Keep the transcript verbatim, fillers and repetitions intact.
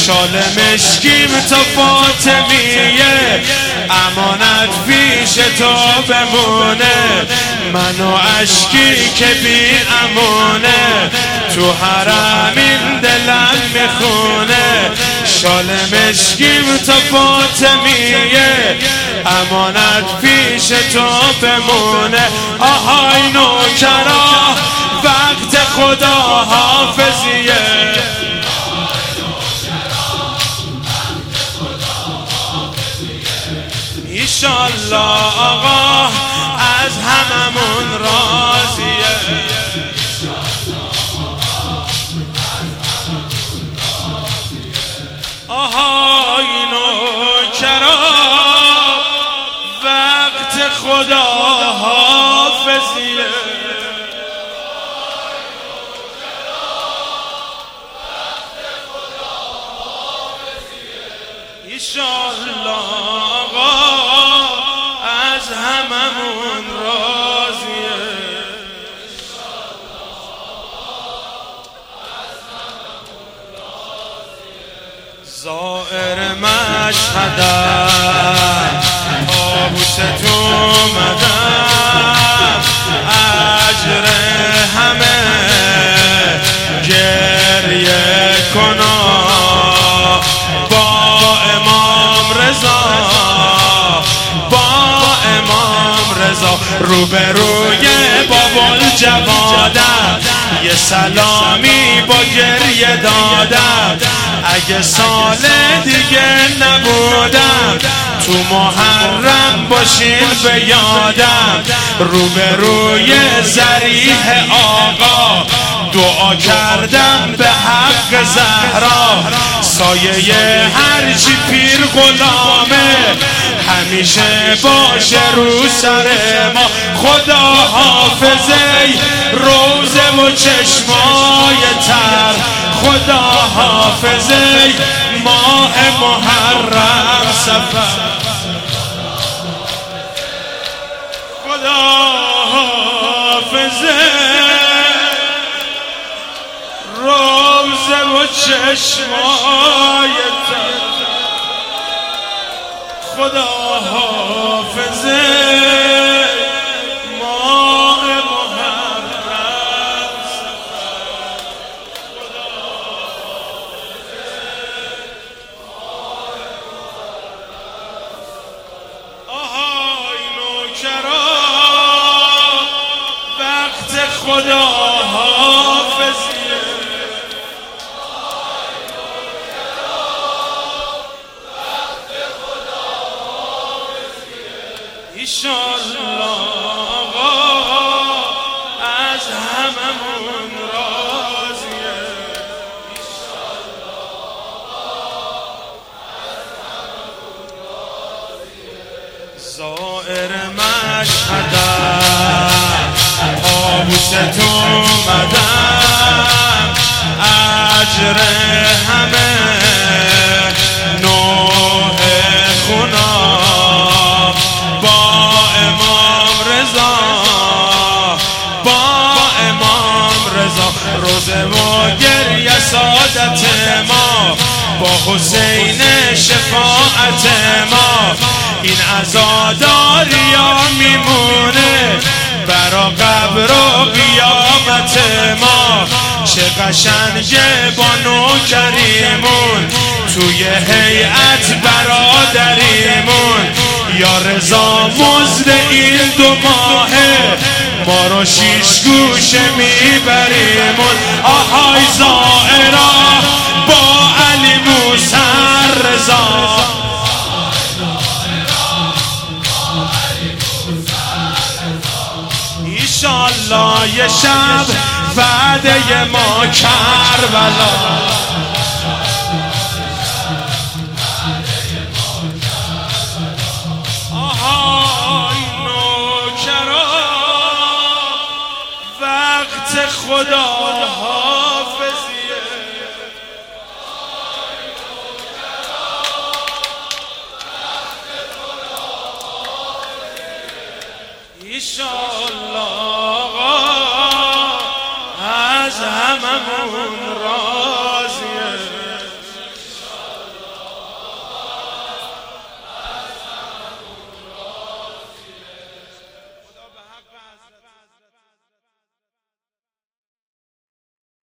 شال مشکیم تا فاطمیه، امانت پیش تو بمونه، من و اشکی که بی امونه، تو حرمین دلم میخونه. شال مشکیم تا فاطمیه، امانت پیش تو بمونه. آهای نوکرا وقت خدا حافظیه، ایشالله آقا از هممون راضیه. آهای نوکرا وقت خدا حافظیه، ایشالله آقا از هممون راضیه. زائر مشهدم طاووس تو اومدم، اجر همه گریه کنا با امام رضا، با امام رضا. روبروی بابا الجوادم یه سلامی با گریه دادم، اگه سال دیگه نبودم تو محرم باشین به یادم. روبروی ضریح آقا دعا کردم به حق زهرا، سایه هرچی پیر غلامه همیشه باشه رو سر ما. خدا حافظه روزه و چشمای تر، خدا حافظه ماه محرم سفر، خدا حافظه روزه و چشمای تر، خدا حافظه ماه محرم سفر، خدا حافظه ماه محرم. آهای نوکرا وقت خدا حافظیه، ایشالله آقا از هممون راضیه، ایشالله آقا از هممون راضیه. زائر مشهدم طاووس تو اومدم، اجر همه نوح خونا با امام رضا، با امام رضا. روزه و گریه سعادت ما، با حسین شفاعت ما. این عزاداریا میمونه برا قبر و قیامت ما. چه قشنگه با نوکریمون توی هیئت برادریمون. یا رضا مزد این دو ماهه ما رو شیش گوشه میبریمون. آهای زائرا با علی موسی رضا، ایشالله یه شب وعده ما کربلا. آهای نوکرا وقت خدا حافظیه، ایشالله آقا از هممون را